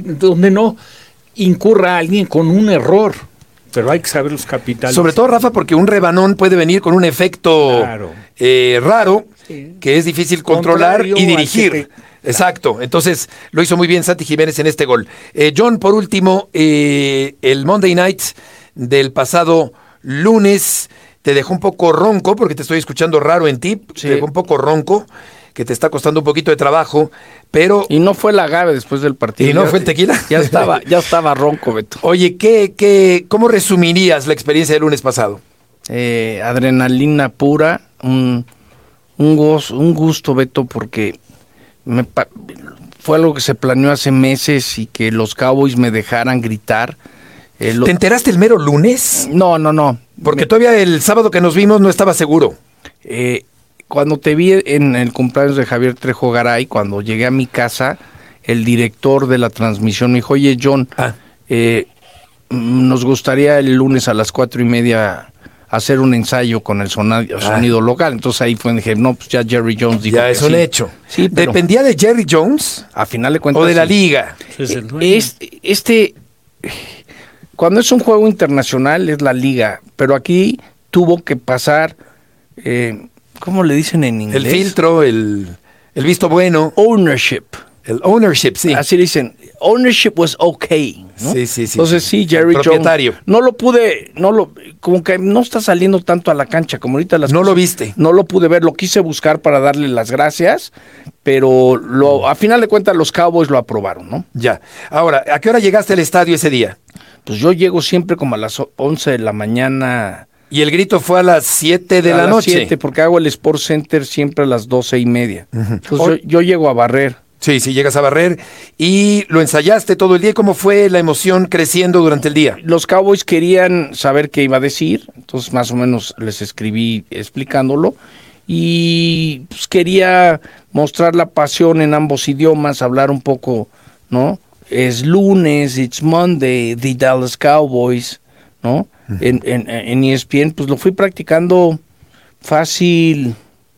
incurra alguien con un error, pero hay que saberlos capitalizar. Sobre todo, Rafa, porque un rebanón puede venir con un efecto raro, que es difícil controlar y dirigir. Exacto, entonces lo hizo muy bien Santi Jiménez en este gol. John, por último, el Monday Night del pasado lunes te dejó un poco ronco, porque te estoy escuchando raro en ti, te dejó un poco ronco, que te está costando un poquito de trabajo, pero... Y no fue el agave después del partido. ¿Y no fue el tequila? Ya estaba ronco, Beto. Oye, ¿cómo resumirías la experiencia del lunes pasado? Adrenalina pura, un gusto, Beto, porque... fue algo que se planeó hace meses y que los Cowboys me dejaran gritar. ¿Te enteraste el mero lunes? No. Porque todavía el sábado que nos vimos no estaba seguro. Cuando te vi en el cumpleaños de Javier Trejo Garay, cuando llegué a mi casa, el director de la transmisión me dijo, oye, John, nos gustaría el lunes a las 4:30 hacer un ensayo con el sonido local. Entonces ahí fue, dije, no, pues ya Jerry Jones dijo ya es un hecho. Sí, pero ¿dependía de Jerry Jones? A final de cuentas. ¿O de la liga? Cuando es un juego internacional es la liga, pero aquí tuvo que pasar, ¿cómo le dicen en inglés? El filtro, el visto bueno. Ownership. El ownership, sí. Así dicen, ownership was okay, ¿no? Sí. Entonces sí, Jerry Jones. Como que no está saliendo tanto a la cancha, como ahorita las cosas. No lo viste. No lo pude ver, lo quise buscar para darle las gracias, pero a final de cuentas los Cowboys lo aprobaron, ¿no? Ya. Ahora, ¿a qué hora llegaste al estadio ese día? Pues yo llego siempre como a las 11 de la mañana. Y el grito fue a las 7 de la noche. 7, porque hago el Sports Center siempre a las 12:30. Entonces yo llego a barrer. Sí, llegas a barrer. ¿Y lo ensayaste todo el día? ¿Cómo fue la emoción creciendo durante el día? Los Cowboys querían saber qué iba a decir, entonces más o menos les escribí explicándolo. Y pues quería mostrar la pasión en ambos idiomas, hablar un poco, ¿no? es lunes, it's Monday, the Dallas Cowboys, ¿no? En ESPN, pues lo fui practicando fácil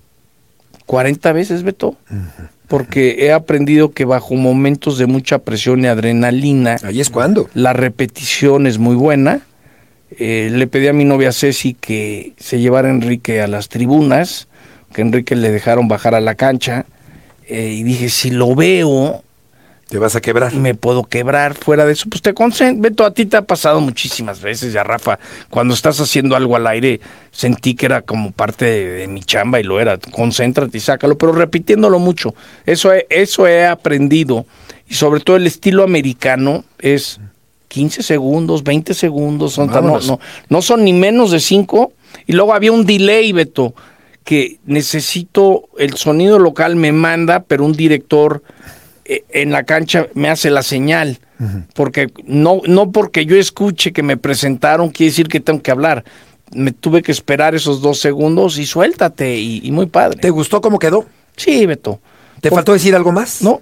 40 veces, Beto, porque he aprendido que bajo momentos de mucha presión y adrenalina, ahí es cuando la repetición es muy buena. Le pedí a mi novia Ceci que se llevara a Enrique a las tribunas, que Enrique le dejaron bajar a la cancha, y dije, si lo veo, te vas a quebrar. Me puedo quebrar. Fuera de eso, pues te concentras. Beto, a ti te ha pasado muchísimas veces, ya Rafa, cuando estás haciendo algo al aire, sentí que era como parte de mi chamba y lo era. Concéntrate y sácalo, pero repitiéndolo mucho. Eso he aprendido. Y sobre todo el estilo americano es 15 segundos, 20 segundos, no son ni menos de 5. Y luego había un delay, Beto, que necesito, el sonido local me manda, pero un director en la cancha me hace la señal, porque no porque yo escuche que me presentaron quiere decir que tengo que hablar. Me tuve que esperar esos 2 segundos y suéltate, y muy padre. ¿Te gustó cómo quedó? Sí, Beto. ¿Te faltó decir algo más? No.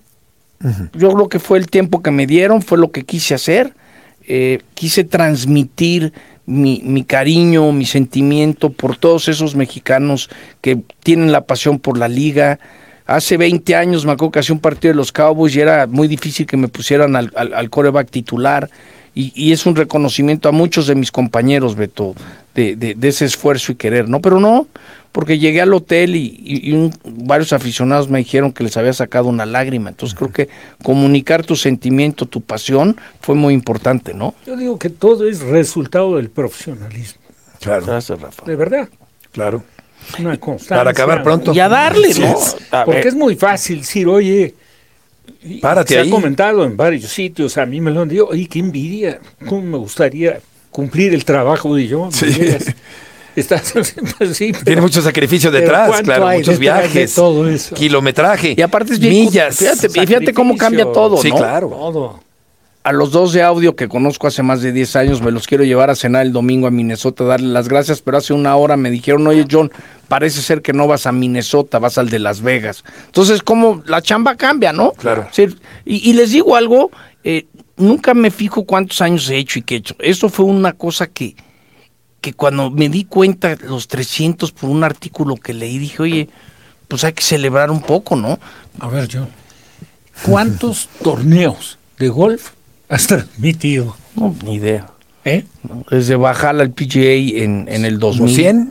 Yo creo que fue el tiempo que me dieron, fue lo que quise hacer. Quise transmitir mi cariño, mi sentimiento por todos esos mexicanos que tienen la pasión por la liga. Hace 20 años me acuerdo que hacía un partido de los Cowboys y era muy difícil que me pusieran al quarterback titular, y es un reconocimiento a muchos de mis compañeros, Beto, de ese esfuerzo y querer, ¿no? Pero no, porque llegué al hotel y varios aficionados me dijeron que les había sacado una lágrima. Entonces creo que comunicar tu sentimiento, tu pasión, fue muy importante, ¿no? Yo digo que todo es resultado del profesionalismo. Claro. Gracias, Rafa. De verdad. Claro. Una constancia. Para acabar pronto. Y a darle, ¿no? Porque es muy fácil decir, oye, párate se ahí. ha comentado en varios sitios, a mí me lo han dicho, oye, qué envidia, cómo me gustaría cumplir el trabajo de yo. Sí. Estás así, tiene mucho sacrificio detrás, claro, muchos viajes, todo eso. kilometraje, y aparte es bien, millas. Fíjate cómo cambia todo, sí, ¿no? Claro. Todo. A los 2 de audio que conozco hace más de 10 años, me los quiero llevar a cenar el domingo a Minnesota, darle las gracias, pero hace una hora me dijeron, oye, John, parece ser que no vas a Minnesota, vas al de Las Vegas. Entonces, como la chamba cambia, ¿no? Claro. Sí, y les digo algo, nunca me fijo cuántos años he hecho y qué he hecho. Esto fue una cosa que cuando me di cuenta, los 300 por un artículo que leí, dije, oye, pues hay que celebrar un poco, ¿no? A ver, John, ¿cuántos torneos de golf has transmitido? No, ni idea. Desde Bajala al PGA en el 2000. ¿100?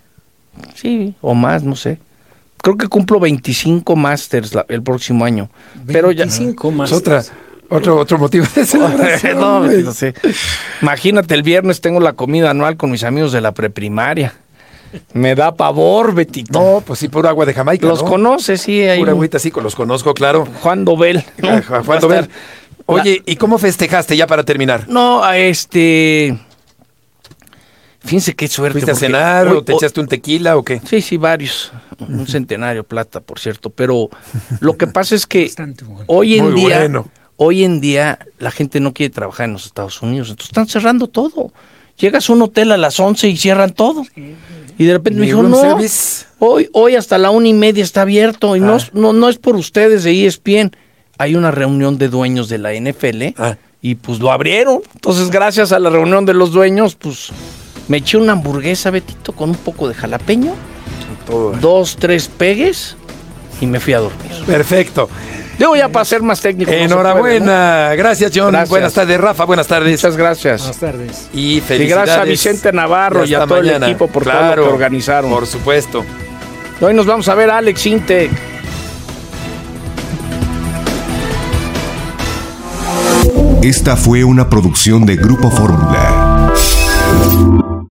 Sí, o más, no sé. Creo que cumplo 25 Masters el próximo año. 25 pero ya, Masters. Otro motivo de celebración. no sé. Imagínate, el viernes tengo la comida anual con mis amigos de la preprimaria. Me da pavor, Betito. No, pues sí, puro agua de Jamaica, ¿Los conoces? Sí. Hay pura agüita, sí, los conozco, claro. Juan Dobel. ¿No? Juan Dobel. Oye, ¿y cómo festejaste ya para terminar? No, fíjense qué suerte. ¿Fuiste a cenar o te echaste un tequila o qué? Sí, varios. Un centenario plata, por cierto. Pero lo que pasa es que bueno. hoy en día la gente no quiere trabajar en los Estados Unidos. Entonces están cerrando todo. Llegas a un hotel a las 11 y cierran todo. Y de repente me dijo, no, hoy hasta la 1:30 está abierto. Y no es por ustedes de ESPN. Hay una reunión de dueños de la NFL y pues lo abrieron. Entonces, gracias a la reunión de los dueños, pues me eché una hamburguesa, Betito, con un poco de jalapeño, 2, 3 pegues y me fui a dormir. Perfecto. Debo ya para ser más técnico. Enhorabuena. ¿No? Gracias, John. Gracias. Buenas tardes, Rafa. Buenas tardes. Muchas gracias. Buenas tardes. Y felicidades. Y gracias a Vicente Navarro y a todo el equipo por todo lo que organizaron. Por supuesto. Hoy nos vamos a ver a Alex Intec. Esta fue una producción de Grupo Fórmula.